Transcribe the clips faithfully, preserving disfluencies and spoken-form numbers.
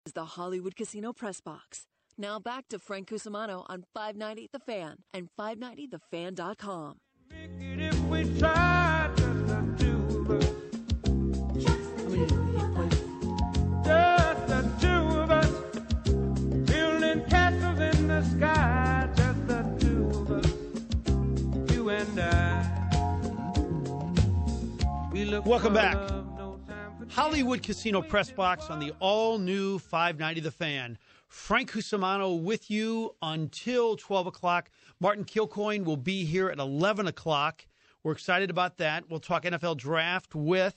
is the Hollywood Casino Press Box. Now back to Frank Cusimano on five ninety The Fan and five ninety the fan dot com. If we try just the two of us. I mean, he plays. Just the two of us. Building castles in the sky. Just the two of us. You and I. We look Welcome for back. love, no time for Hollywood Casino Press Box on the all-new five ninety The Fan. Frank Cusimano with you until twelve o'clock. Martin Kilcoyne will be here at eleven o'clock. We're excited about that. We'll talk N F L Draft with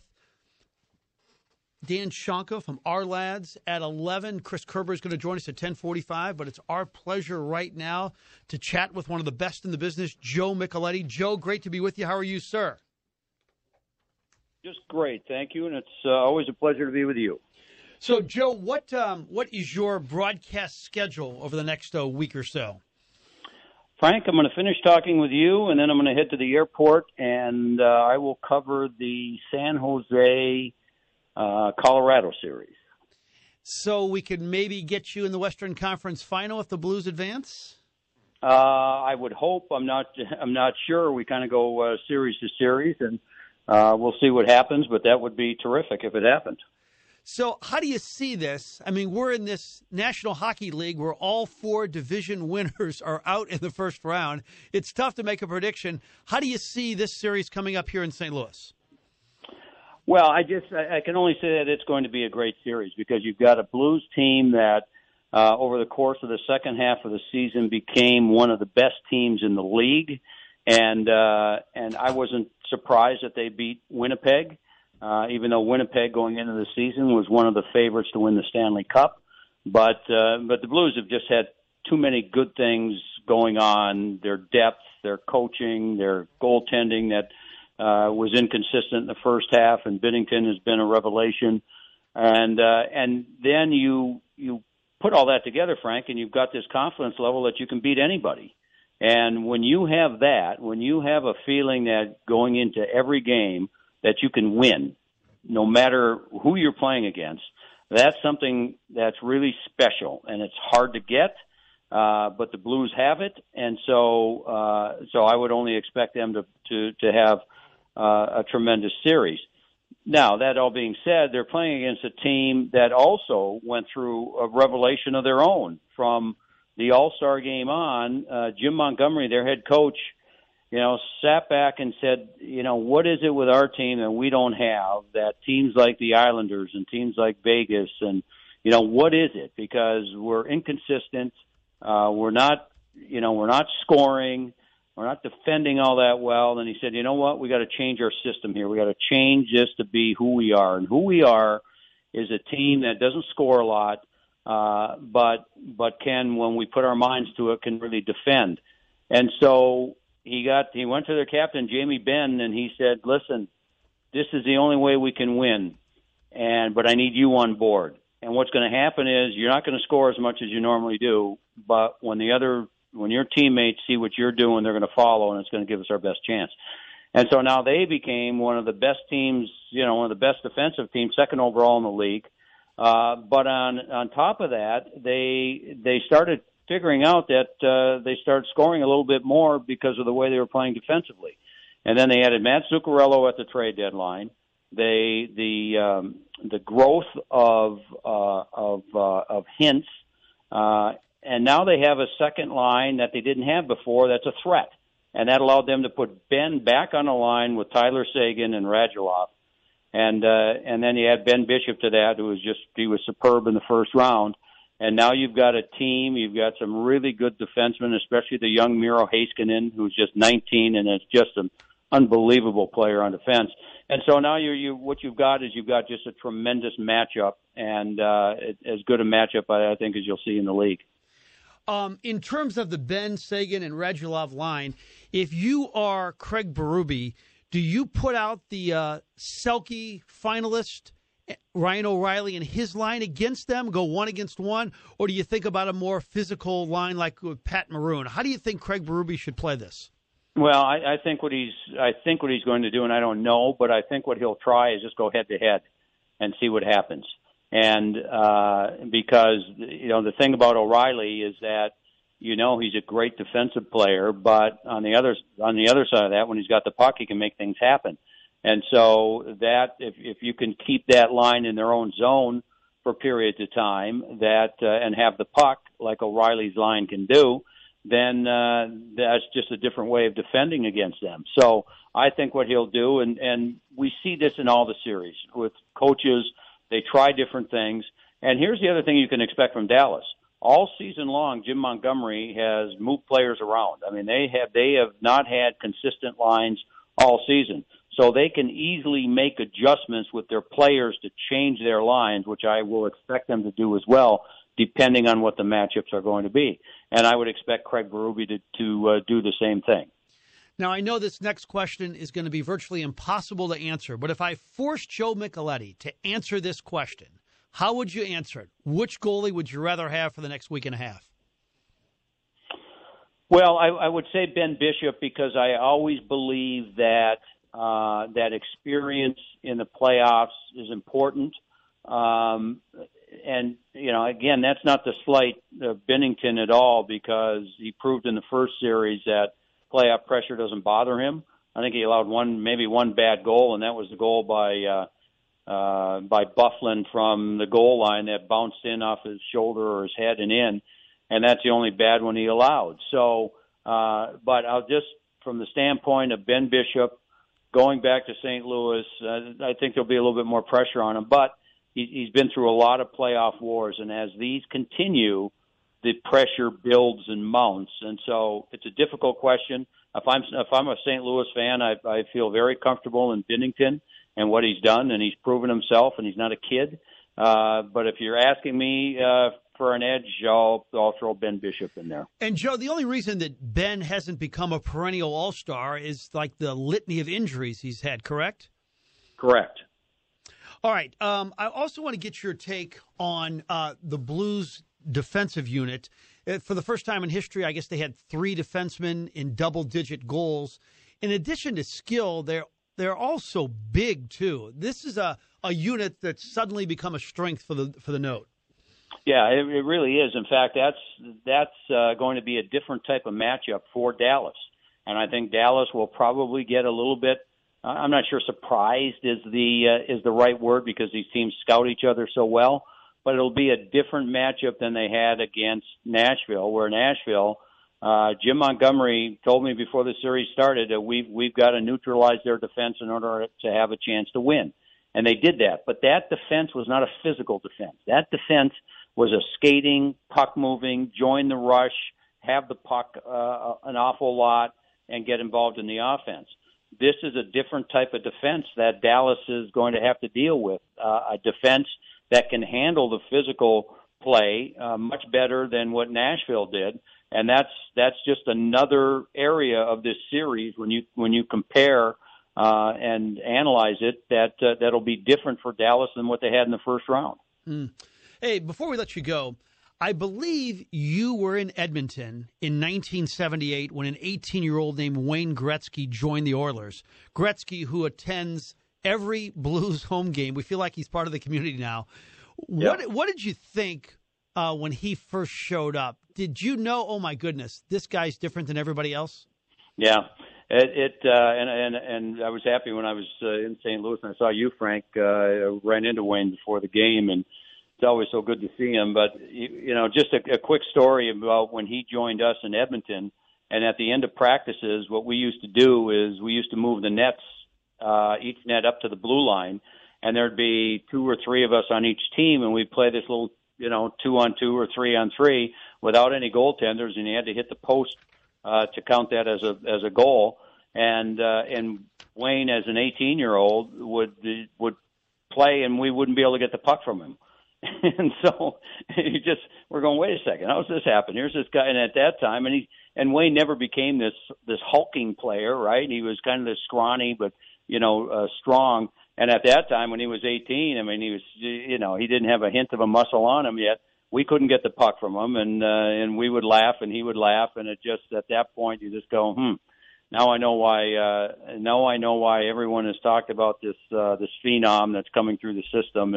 Dan Shonka from Our Lads at eleven. Chris Kerber is going to join us at ten forty-five, but it's our pleasure right now to chat with one of the best in the business, Joe Micheletti. Joe, great to be with you. How are you, sir? Just great, thank you, and it's uh, always a pleasure to be with you. So, Joe, what um, what is your broadcast schedule over the next uh, week or so? Frank, I'm going to finish talking with you, and then I'm going to head to the airport, and uh, I will cover the San Jose, uh, Colorado series. So we could maybe get you in the Western Conference Final if the Blues advance? Uh, I would hope. I'm not. I'm not sure. We kind of go uh, series to series, and uh, we'll see what happens. But that would be terrific if it happened. So how do you see this? I mean, we're in this National Hockey League where all four division winners are out in the first round. It's tough to make a prediction. How do you see this series coming up here in Saint Louis? Well, I just I can only say that it's going to be a great series because you've got a Blues team that uh, over the course of the second half of the season became one of the best teams in the league, and uh, and I wasn't surprised that they beat Winnipeg. Uh, even though Winnipeg going into the season was one of the favorites to win the Stanley Cup. But uh, but the Blues have just had too many good things going on, their depth, their coaching, their goaltending that uh, was inconsistent in the first half, and Binnington has been a revelation. And uh, and then you you put all that together, Frank, and you've got this confidence level that you can beat anybody. And when you have that, when you have a feeling that going into every game that you can win, no matter who you're playing against, that's something that's really special, and it's hard to get, uh, but the Blues have it, and so uh, so I would only expect them to, to, to have uh, a tremendous series. Now, that all being said, they're playing against a team that also went through a revelation of their own. From the All-Star game on, uh, Jim Montgomery, their head coach, you know, sat back and said, you know, what is it with our team that we don't have that teams like the Islanders and teams like Vegas and, you know, what is it? Because we're inconsistent. Uh, we're not, you know, we're not scoring. We're not defending all that well. And he said, you know what? We got to change our system here. We got to change this to be who we are. And who we are is a team that doesn't score a lot, uh, but, but can, when we put our minds to it, can really defend. And so, He got. He went to their captain, Jamie Benn, and he said, listen, this is the only way we can win, and but I need you on board. And what's going to happen is you're not going to score as much as you normally do, but when the other, when your teammates see what you're doing, they're going to follow, and it's going to give us our best chance. And so now they became one of the best teams, you know, one of the best defensive teams, second overall in the league. Uh, but on on top of that, they they started figuring out that uh, they started scoring a little bit more because of the way they were playing defensively. And then they added Matt Zuccarello at the trade deadline. They the um, the growth of uh, of uh, of Hintz, uh, and now they have a second line that they didn't have before. That's a threat, and that allowed them to put Ben back on the line with Tyler Seguin and Radulov, and uh, and then you add Ben Bishop to that, who was just he was superb in the first round. And now you've got a team, you've got some really good defensemen, especially the young Miro Heiskanen, who's just nineteen and is just an unbelievable player on defense. And so now you you what you've got is you've got just a tremendous matchup, and uh, as good a matchup, I, I think, as you'll see in the league. Um, in terms of the Ben Seguin and Radulov line, if you are Craig Berube, do you put out the uh, Selke finalist Ryan O'Reilly and his line against them, go one against one, or do you think about a more physical line like with Pat Maroon? How do you think Craig Berube should play this? Well, I, I think what he's I think what he's going to do, and I don't know, but I think what he'll try is just go head to head and see what happens. And uh, because, you know, the thing about O'Reilly is that, you know, he's a great defensive player, but on the other on the other side of that, when he's got the puck, he can make things happen. And so that if if you can keep that line in their own zone for periods of time, that uh, and have the puck like O'Reilly's line can do, then uh, that's just a different way of defending against them. So I think what he'll do, and and we see this in all the series with coaches, they try different things. And here's the other thing you can expect from Dallas. All season long, Jim Montgomery has moved players around. I mean, they have they have not had consistent lines all season. So they can easily make adjustments with their players to change their lines, which I will expect them to do as well, depending on what the matchups are going to be. And I would expect Craig Berube to, to uh, do the same thing. Now, I know this next question is going to be virtually impossible to answer, but if I forced Joe Micheletti to answer this question, how would you answer it? Which goalie would you rather have for the next week and a half? Well, I, I would say Ben Bishop, because I always believe that uh, that experience in the playoffs is important. Um, and, you know, again, that's not to slight uh, Binnington at all, because he proved in the first series that playoff pressure doesn't bother him. I think he allowed one, maybe one bad goal, and that was the goal by uh, uh, by Byfuglien from the goal line that bounced in off his shoulder or his head and in, and that's the only bad one he allowed. So, uh, but I'll just, from the standpoint of Ben Bishop going back to Saint Louis, uh, I think there'll be a little bit more pressure on him, but he, he's been through a lot of playoff wars, and as these continue, the pressure builds and mounts, and so it's a difficult question. If I'm if I'm a Saint Louis fan, I, I feel very comfortable in Binnington and what he's done, and he's proven himself, and he's not a kid. Uh, but if you're asking me uh, for an edge, I'll, I'll throw Ben Bishop in there. And, Joe, the only reason that Ben hasn't become a perennial all-star is like the litany of injuries he's had, correct? Correct. All right. Um, I also want to get your take on uh, the Blues defensive unit. Uh, for the first time in history, I guess they had three defensemen in double-digit goals. In addition to skill, they're they're also big too. This is a, a unit that's suddenly become a strength for the for the Note. Yeah, it, it really is. In fact, that's that's uh, going to be a different type of matchup for Dallas, and I think Dallas will probably get a little bit. I'm not sure surprised is the uh, is the right word, because these teams scout each other so well. But it'll be a different matchup than they had against Nashville, where Nashville, uh, Jim Montgomery told me before the series started that we've, we've got to neutralize their defense in order to have a chance to win. And they did that. But that defense was not a physical defense. That defense was a skating, puck-moving, join the rush, have the puck uh, an awful lot, and get involved in the offense. This is a different type of defense that Dallas is going to have to deal with, uh, a defense that can handle the physical play uh, much better than what Nashville did, and that's that's just another area of this series when you when you compare uh, and analyze it, that uh, that'll be different for Dallas than what they had in the first round. Mm. Hey, before we let you go, I believe you were in Edmonton in nineteen seventy-eight when an eighteen-year-old named Wayne Gretzky joined the Oilers. Gretzky, who attends every Blues home game. We feel like he's part of the community now. What yeah. What did you think uh, when he first showed up? Did you know, oh, my goodness, this guy's different than everybody else? Yeah. It, it uh, and, and and I was happy when I was uh, in Saint Louis and I saw you, Frank. Uh, I ran into Wayne before the game, and it's always so good to see him. But, you, you know, just a, a quick story about when he joined us in Edmonton, and at the end of practices, what we used to do is we used to move the nets, Uh, each net up to the blue line, and there'd be two or three of us on each team, and we'd play this little, you know, two on two or three on three without any goaltenders, and you had to hit the post uh, to count that as a as a goal. And uh, and Wayne, as an eighteen-year-old, would would play, and we wouldn't be able to get the puck from him. And so you just we're going, wait a second, how does this happen? Here's this guy, and at that time, and he and Wayne never became this this hulking player, right? He was kind of this scrawny, but you know, uh, strong. And at that time, when he was eighteen, I mean, he was, you know, he didn't have a hint of a muscle on him yet. We couldn't get the puck from him, and uh, and we would laugh, and he would laugh, and it just at that point you just go, hmm. Now I know why. Uh, now I know why everyone has talked about this uh, this phenom that's coming through the system, and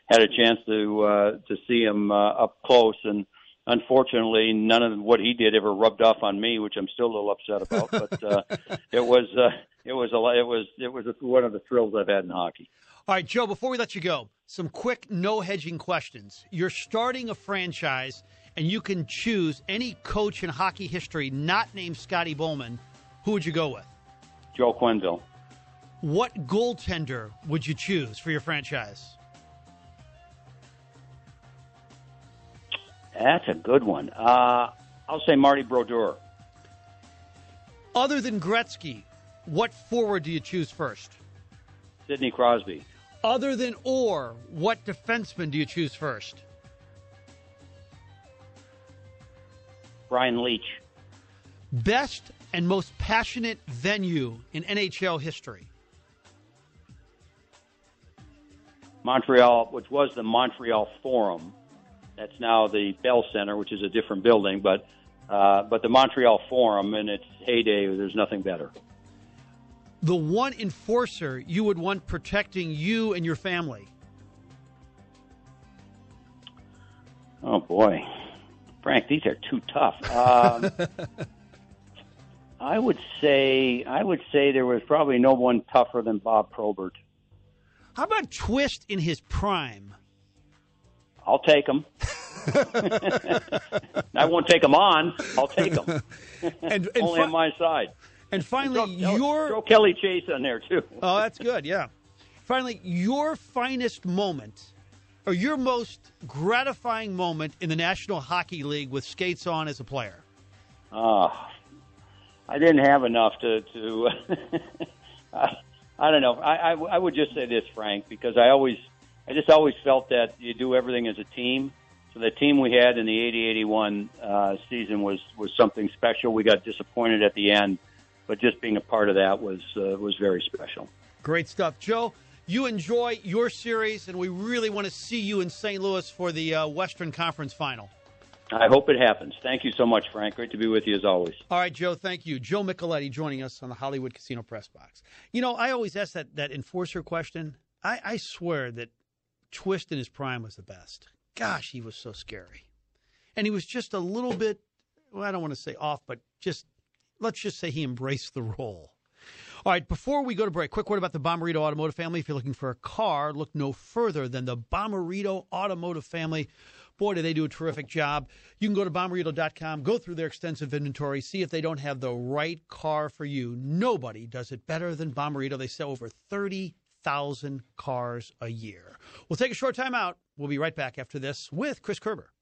had a chance to uh, to see him uh, up close, and unfortunately, none of what he did ever rubbed off on me, which I'm still a little upset about. But uh, it was uh, it was a it was it was one of the thrills I've had in hockey. All right, Joe. Before we let you go, some quick no hedging questions. You're starting a franchise, and you can choose any coach in hockey history not named Scotty Bowman. Who would you go with? Joe Quenneville. What goaltender would you choose for your franchise? That's a good one. Uh, I'll say Marty Brodeur. Other than Gretzky, what forward do you choose first? Sidney Crosby. Other than Orr, what defenseman do you choose first? Brian Leach. Best and most passionate venue in N H L history? Montreal, which was the Montreal Forum. That's now the Bell Center, which is a different building, but uh, but the Montreal Forum in its heyday, there's nothing better. The one enforcer you would want protecting you and your family? Oh boy, Frank, these are too tough. Um, I would say I would say there was probably no one tougher than Bob Probert. How about Twist in his prime? I'll take him. I won't take him on. I'll take him. And, and Only fi- on my side. And finally, throw, your throw Kelly Chase on there too. Oh, that's good. Yeah. Finally, your finest moment, or your most gratifying moment in the National Hockey League with skates on as a player. Oh, I didn't have enough to. to I, I don't know. I, I I would just say this, Frank, because I always. I just always felt that you do everything as a team. So the team we had in the eighty eighty-one uh, season was, was something special. We got disappointed at the end, but just being a part of that was uh, was very special. Great stuff. Joe, you enjoy your series, and we really want to see you in Saint Louis for the uh, Western Conference Final. I hope it happens. Thank you so much, Frank. Great to be with you as always. All right, Joe, thank you. Joe Micheletti joining us on the Hollywood Casino Press Box. You know, I always ask that, that enforcer question. I, I swear that Twist in his prime was the best. Gosh, he was so scary. And he was just a little bit, well, I don't want to say off, but just, let's just say he embraced the role. All right, before we go to break, quick word about the Bomarito Automotive family. If you're looking for a car, look no further than the Bomarito Automotive family. Boy, do they do a terrific job. You can go to Bomarito dot com, go through their extensive inventory, see if they don't have the right car for you. Nobody does it better than Bomarito. They sell over thirty thousand cars a year. We'll take a short time out. We'll be right back after this with Chris Kerber.